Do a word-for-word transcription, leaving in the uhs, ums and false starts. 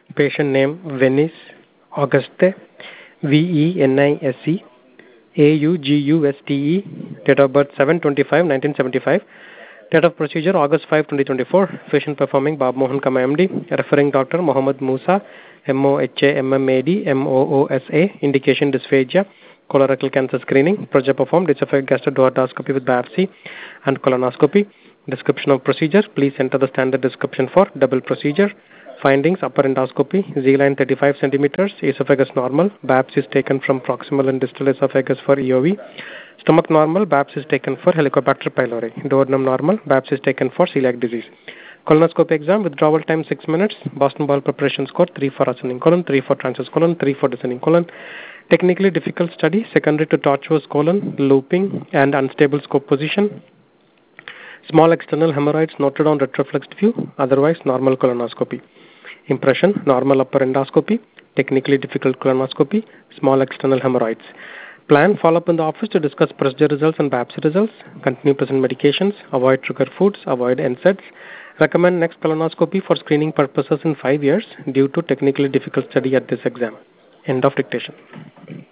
Patient name Venice Auguste, V E N I S E A U G U S T E. Date of birth seven twenty-five nineteen seventy-five. Date of procedure August fifth twenty twenty-four. Patient performing Bob Mohan Kama M D. Referring doctor Mohammed Musa, M O H A M M A D M O O S A. Indication dysphagia. Colorectal cancer screening. Project performed esophageal gastroduodenoscopy with biopsy and colonoscopy. Description of procedure. Please enter the standard description for double procedure. Findings: upper endoscopy, Z-line thirty-five centimeters, esophagus normal, biopsy is taken from proximal and distal esophagus for E O V. Stomach normal, biopsy is taken for Helicobacter pylori. Duodenum normal, biopsy is taken for celiac disease. Colonoscopy exam, withdrawal time six minutes. Boston bowel preparation score three for ascending colon, three for transverse colon, three for descending colon. Technically difficult study, secondary to tortuous colon, looping, and unstable scope position. Small external hemorrhoids noted on retroflexed view, otherwise normal colonoscopy. Impression: normal upper endoscopy, technically difficult colonoscopy, small external hemorrhoids. Plan: follow-up in the office to discuss procedure results and biopsy results. Continue present medications. Avoid trigger foods. Avoid N SAIDs. Recommend next colonoscopy for screening purposes in five years due to technically difficult study at this exam. End of dictation.